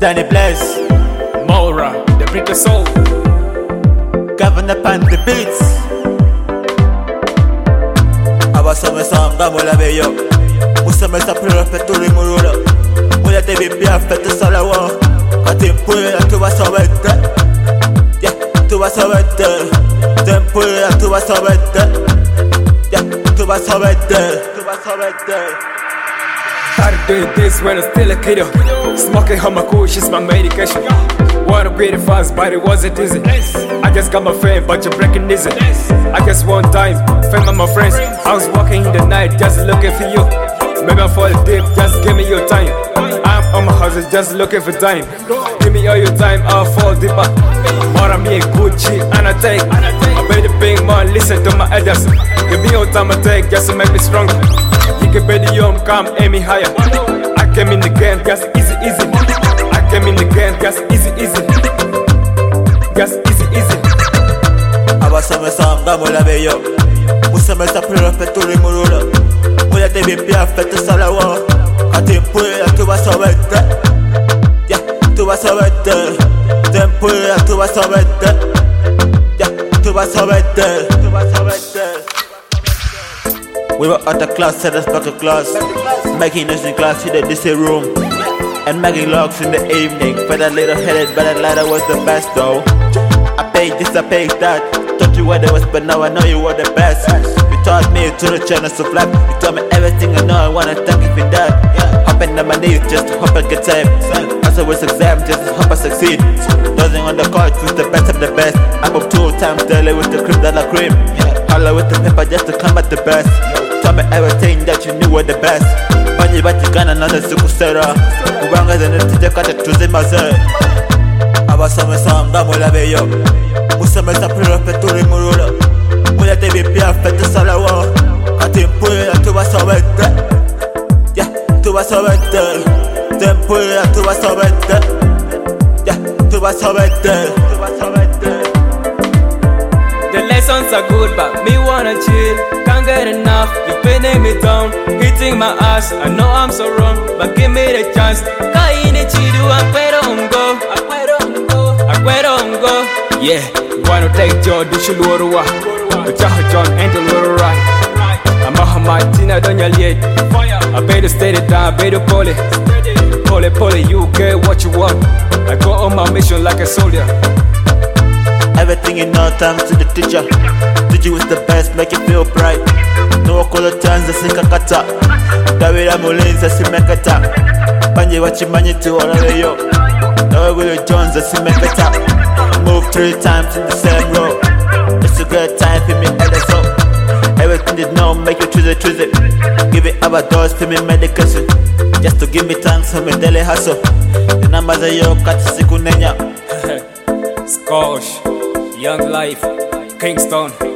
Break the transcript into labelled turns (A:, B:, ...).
A: Danny Bless,
B: Maura, the British Soul,
A: Governor Pan the Beats. Abasome sanga mola beyo, musame sa prefecture murura. Mola te bibia fete salawa, katimpuya tu basawete. Yeah, tu basawete. Tempuya tu basawete. Yeah, tu basawete. Tu basawete.
B: Started doing this when I'm still a kiddo. Smoking Hamakush is my medication. Wanna beat it fast, but it wasn't easy. I just got my fame, but you're breaking easy. I guess one time, fame of my friends. I was walking in the night, just looking for you. Maybe I fall deep, just give me your time. I'm on my hustle, just looking for time. Give me all your time, I'll fall deeper. More me a Gucci and I take. I pay the big man, listen to my elders. Give me your time I take, just to make me stronger. You can pay the young, come aim me higher. I came in the game, just easy, easy. I came in the game, just easy, easy. Just easy, easy.
A: Abasome sanga mola beyo, musame sa prefecture murura. Mola te bibia fete salawa, katimpuya tu basawete. Yeah, tu basawete. Tempuya tu basawete. Yeah, tu basawete. Tu basawete. We were out of class, set us back to class. Making noise in class, in the DC room. And making logs in the evening. Felt little headed, but that latter was the best though. I paid this, I paid that. Taught you what it was, but now I know you were the best. You taught me to the channels of life. You taught me everything I know, I wanna thank you for that. Hopping on my knees just to hope I get time. As I was exam, just to hope I succeed. Dozing on the couch with the best of the best. I'm up 2 times daily with the cream that I cream. Holla with the pepper just to come at the best. Tell me everything that you knew were the best. Banyi batigana nane sikusera. Ubanga zene tijekate tuzimaze. Abasome sanga mola beyo, musame sa prefecture murura. Mola te bibia fete salawa, katimpuya tu basawete. Yeah, tu basawete. Tempuya tu basawete. Yeah, tu basawete. Tu basawete.
B: The lessons are good, but me wanna chill. Can't get enough, you pinning me down, hitting my ass. I know I'm so wrong, but give me the chance. Kaine chidu, akwerongo, akwerongo. Yeah, wanna take John, this should work. John and the little right. I'm a Hamatina, don't yell yet. I better stay it down, better pull it. Pull it, you get what you want. I go on my mission like a soldier.
A: Everything in no time to the teacher. Teach you is the best, make you feel bright. No color chance, the sikakata. Dawira mulinza simekata. Banyi wachimanyi tu olayo. Dawe Willie Jones, the simekata. Move 3 times in the same row. It's a good time for me, so. Everything you know, make you choose it. Give it our doors for me medication. Just to give me thanks for my daily hustle. The numbers are yo, kat siku nenya.
B: Scotch, Young Life, Kingston.